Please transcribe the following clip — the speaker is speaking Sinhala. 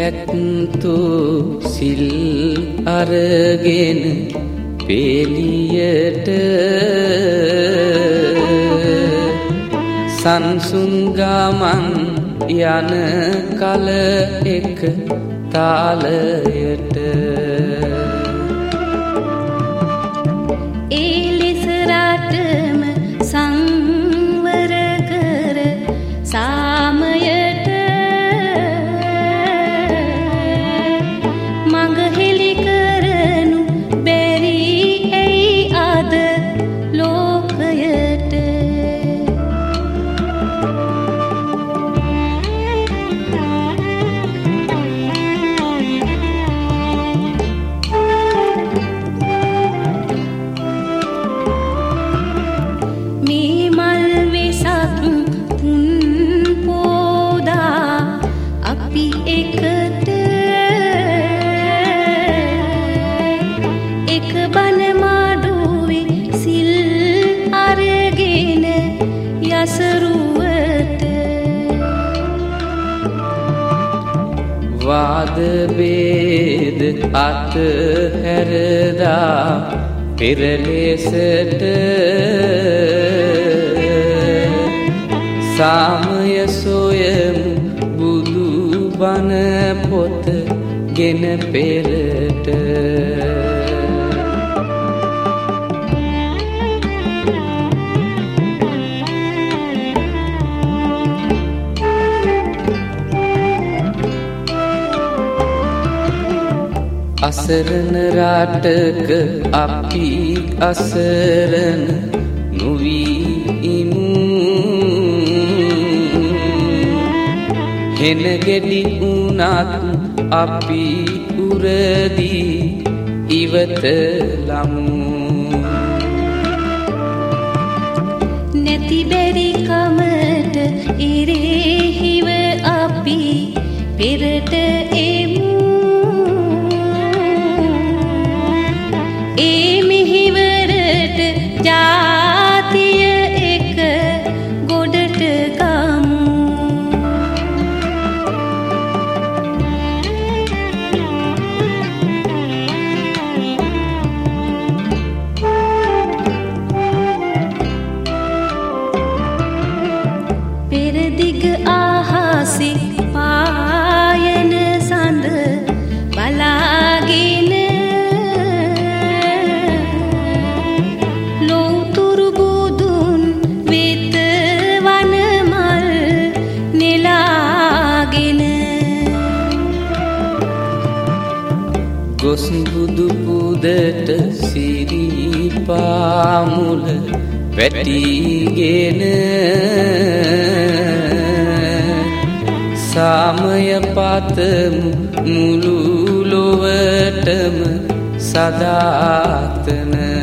ඇත්තු සිල් අරගෙන පෙළියට සංසුන් ගමන් යන කල එක තාලයට ඒ ලෙස රටම සංවර කර සාමයට මඟ හෙළි කරනු බැරි ඇයි අද ලෝකයට මේ මල් වෙසක් තුන් පෝදා අපි එකට එක බණ මාඩුවේ සිල් අරගෙන යසරුවට වාද වේද අත හැරදා පෙරලෙසට සාමය සොයමු බුදු බණ පොත ගෙන පෙරට අසරණ රටක අපි අසරණ නොවී ඉමු හෙන ගෙඩි උනත් අපි උරදී ඉවත ලමු නැති බැරි කමට ඉරෙහිව අපි පෙරට එමු ඒ මෙහිවරට ජාතිය එක ගොඩට ගමු පෙරදිග ආහසේ පායන සඳ බලාගෙන ලෝතුරු බුදුන් වෙත වනමල් නෙලාගෙන ගොස් බුදු පුදට සිරිපා මුල වැටිගෙන සාමය පතමු මුළු ලොවටම සදාතන